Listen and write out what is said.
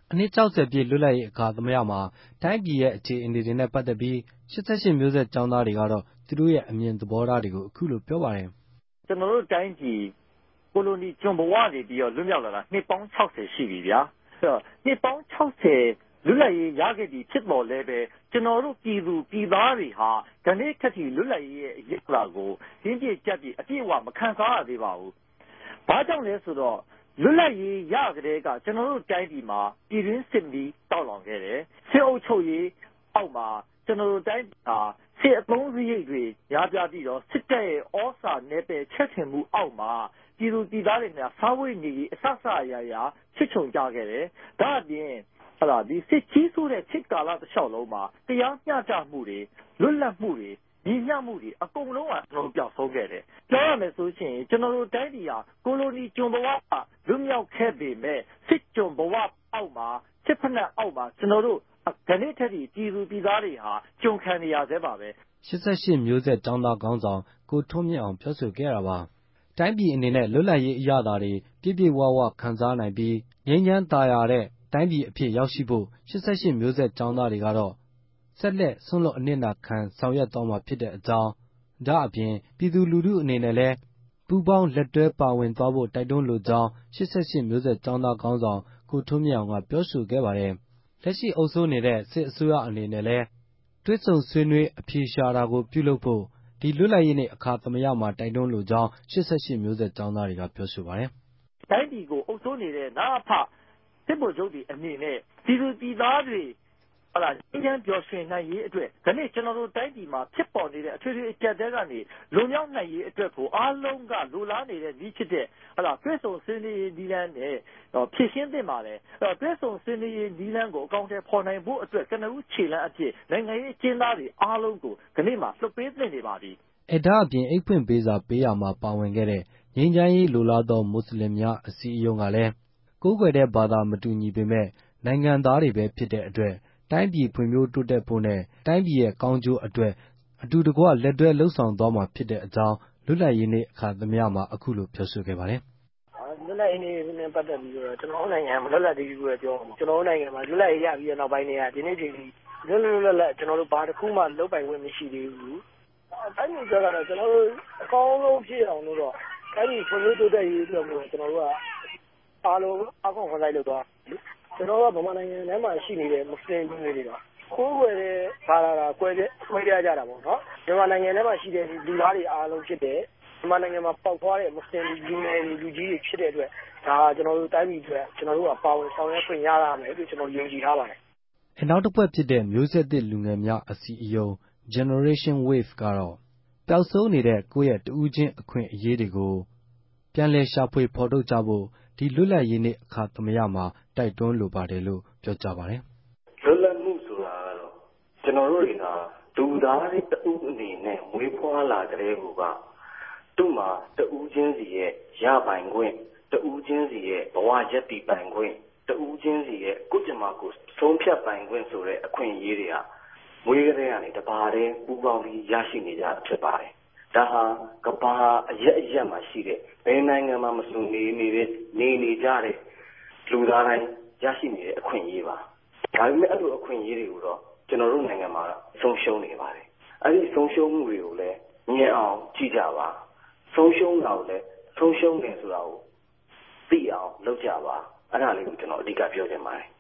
အနှစ်60 ပြည့်လွတ်လပ်ရေးအခါသမယမှာတိုင်းပြည်ရဲ့အခြေအနေတွေနဲ့ပတ်သက်ပြီး88မျိုးဆက်ကျောင်းသားတွေကတော့သူတို့ရဲ့အမြင်သဘောထားတွေကိုအခုလိုပြောပါတယ်။ကျွန်တော်တို့တိုင်းပြည်ကိုလိုနီကျွန်ဘဝနေပြီးတော့လွတ်မြောက်လာတာနှစ်ပေါင်း60ရှိပြီဗျာ။ဆိုတော့နှစ်ပေါင်း60လွတ်လပ်ရေးရခဲ့ပြီဖြစ်တော်လဲပဲကျွန်တော်တို့ပြည်သူပြည်သားတွေဟာဒီနေ့ခက်ထိလွတ်လပ်ရေးရဲ့အရေးပါကိုရင်းပြကြက်ပြီးအပြည့်အဝမခံစားရသေးပါဘူး။ဘာကြောင့်လဲဆိုတော့လွတ်လပ်ရေးရကြတဲ့ကကျွန်တော်တို့တိုင်းပြည်မှာပြည်တွင်းစစ်မီးတောက်လောင်ခဲ့တယ်။စစ်အုပ်ချုပ်ရေးအောက်မှာကျွန်တော်တို့တိုင်းဟာစစ်အသုံးစရိတ်တွေများပြားပြီးတော့စစ်တပ်ရဲ့ဩစာနယ်ပယ်ချက်ချင်မှုအောက်မှာပြည်သူပြည်သားတွေများစားဝတ်နေရေးအဆအရာချစ်ချုံကြခဲ့တယ်။ဒါအပြင်ဒီစစ်ကြီးဆိုတဲ့စစ်ကာလတစ်လျှောက်လုံးမှာတရားမျှတမှုတွေလွတ်လပ်မှုတွေညီမျှမှုတွေအကုန်လုံးကကျွန်တော်ပျောက်ဆုံးခဲ့တယ်။ပြောရမယ်ဆိုရင်ကျွန်တော်တို့တိုင်းပြည်ဟာကိုလိုနီကျွန်ဘဝလွတ်မြောက်ခဲ့ပေမဲ့စစ်ကျွန်ဘဝအောက်မှာစစ်ဖက်နှက်အောက်မှာကျွန်တော်တို့ဒီနေ့ထက်ဒီပြည်သူပြည်သားတွေဟာကြုံခံနေရသေးပါပဲ 88မျိုးဆက်ကျောင်းသားခေါင်းဆောင်ကိုထွန်းမြင့်အောင်ပြောဆိုခဲ့တာပါတိုင်းပြည်အနေနဲ့လွတ်လပ်ရေးအရသာတွေပြည့်ပြည့်ဝဝခံစားနိုင်ပြီးငြိမ်းချမ်းသာယာတဲ့တိုင်းပြည်အဖြစ်ရောက်ရှိဖို့88မျိုးဆက်ကျောင်းသားတွေကတော့ဆက်လက်ဆွန့်လွတ်အနစ်နာခံဆောင်ရွက်သွားမှာဖြစ်တဲ့အကြောင်းဒါအပြင်ပြည်သူလူထုအနေနဲ့လည်းပူးပေါင်းလက်တွဲပါဝင်သွားဖို့တိုက်တွန်းလိုကြောင်း88မျိုးဆက်ကျောင်းသားခေါင်းဆောင်ကိုထွန်းမြင့်အောင်ကပြောဆိုခဲ့ပါတယ်လက်ရှိအုပ်စိုးနေတဲ့စစ်အစိုးရအနေနဲ့လည်းတွေ့ဆုံဆွေးနွေးအဖြေရှာတာကိုပြုလုပ်ဖို့ဒီလွတ်လပ်ရေးနေ့အခါသမယမှာတိုက်တွန်းလိုကြောင်း88မျိုးဆက်ကျောင်းသားတွေကပြောဆိုပါတယ်တိုင်းပြည်ကိုအုပ်စိုးနေတဲ့နအဖစစ်ဗိုလ်ချုပ်တွေအနေနဲ့ပြည်သူပြည်သားတွေငြိမ်းချမ်းပျော်ရွှင်နိုင်ရေးအတွက်ဒီနေ့ကျွန်တော်တို့တိုင်းပြည်မှာဖြစ်ပေါ်နေတဲ့အထွေထွေအကျပ်တဲကနေလွန်မြောက်နိုင်ရေးအတွက်ကိုအားလုံးကလိုလားနေတဲ့ဤဖြစ်တဲ့တွေ့ဆုံဆွေးနွေးရေးနည်းလမ်းနဲ့ဖြည့်ရှင်းသင့်ပါတယ်တွေ့ဆုံဆွေးနွေးရေးနည်းလမ်းကိုအကောင့်ထဲပေါ်နိုင်ဖို့အတွက်ကနဦးခြေလှမ်းအဖြစ်နိုင်ငံရေးအကျဉ်းသားတွေအားလုံးကိုဒီနေ့မှာလွှတ်ပေးသင့်နေပါပြီဒါအပြင်အိတ်ဖွင့်ပေးစာပေးရမှာပါဝင်ခဲ့တဲ့ငြိမ်းချမ်းရေးလိုလားသောမွတ်စလင်များအစည်းအရုံးကလည်းကိုးကွယ်တဲ့ဘာသာမတူညီပေမဲ့နိုင်ငံသားတွေပဲဖြစ်တဲ့အတွက်တိုင်းပြည်ဖွံ့ဖြိုးတိုးတက်ဖို့နဲ့တိုင်းပြည်ရဲ့ကောင်းကျိုးအတွက်အတူတကွလက်တွဲလှုပ်ဆောင်သွားမှာဖြစ်တဲ့အကြောင်းလွတ်လပ်ရေးနေ့အခါသမယမှာအခုလိုပြောဆိုခဲ့ပါတယ်လွတ်လပ်ရေးနေ့နဲ့ပတ်သက်ပြီးတော့ကျွန်တော်တို့နိုင်ငံမှာလွတ်လပ်သေးဘူးပဲပြောအောင်ကျွန်တော်တို့နိုင်ငံမှာလွတ်လပ်ရေးရပြီးတဲ့နောက်ပိုင်းတွေကဒီနေ့ချိန်ထိလွတ်လပ်ကျွန်တော်တို့ဘာတစ်ခုမှလုပ်ပိုင်ခွင့်မရှိသေးဘူးတိုင်းပြည်ကတော့ကျွန်တော်တို့အကောင်းဆုံးဖြစ်အောင်လို့တော့တိုင်းပြည်ဖွံ့ဖြိုးတိုးတက်ရေးအတွက်ကိုကျွန်တော်တို့ကအားလုံးအကောင့်ခိုင်းလုပ်သွားကျွန်တော်ကဗမာနိုင်ငံထဲမှာရှိနေတဲ့မွတ်စလင်တွေတော့ကိုယ်ွယ်တဲ့ဘာသာကွဲပြားကြတာပေါ့နော်မြန်မာနိုင်ငံထဲမှာရှိတဲ့လူသားတွေအားလုံးဖြစ်တဲ့မြန်မာနိုင်ငံမှာပေါက်ဖွားတဲ့မွတ်စလင်လူငယ်လူကြီးတွေဖြစ်တဲ့အတွက်ဒါကျွန်တော်တို့တိုင်းပြည်အတွက်ကျွန်တော်တို့ကပါဝင်ဆောင်ရွက်ခွင့်ရရမယ်လို့ကျွန်တော်ယုံကြည်ထားပါတယ်နောက်တစ်ဖွဲ့ဖြစ်တဲ့မျိုးဆက်သစ်လူငယ်များအစည်းအရုံး Generation Wave ကတော့ပျောက်ဆုံးနေတဲ့ကိုယ့်ရဲ့တဦးချင်းအခွင့်အရေးတွေကိုပြန်လည်ရှာဖွေဖော်ထုတ်ကြဖို့ဒီလွတ်လပ်ရေးနေ့အခါသမယမှာတိုက်တွန်းလိုပါတယ်လို့ပြောကြပါတယ်လွတ်လပ်မှုဆိုတာကတော့ကျွန်တော်တို့တွေကလူသားတွေတဦးအနေနဲ့မွေးဖွားလာတဲ့ကိုကသူ့မှာတဦးချင်းစီရဲ့ရပိုင်ခွင့်တဦးချင်းစီရဲ့ဘဝရပ်တည်ပိုင်ခွင့်တဦးချင်းစီရဲ့ကိုယ်ကျမကိုဆုံးဖြတ်ပိုင်ခွင့်ဆိုတဲ့အခွင့်အရေးတွေကမွေးကလေးကနေတပါးတည်းပူပေါင်းပြီးရရှိနေကြဖြစ်ပါတယ်ဒါဟာကဘာအရက်မှာရှိတဲ့ဘယ်နိုင်ငံမှာမဆိုနေကြတဲ့လူသားတိုင်းရရှိနေတဲ့အခွင့်အရေးပါဒါပေမဲ့အဲ့လိုအခွင့်အရေးတွေကိုတော့ကျွန်တော်တို့နိုင်ငံမှာဆုံးရှုံးနေပါတယ်အဲ့ဒီဆုံးရှုံးမှုတွေကိုလည်းမြင်အောင်ကြည့်ကြပါဆုံးရှုံးတာကိုလည်းဆုံးရှုံးတယ်ဆိုတာကိုသိအောင်လုပ်ကြပါအဲ့ဒါလေးကိုကျွန်တော်အဓိကပြောချင်ပါတယ်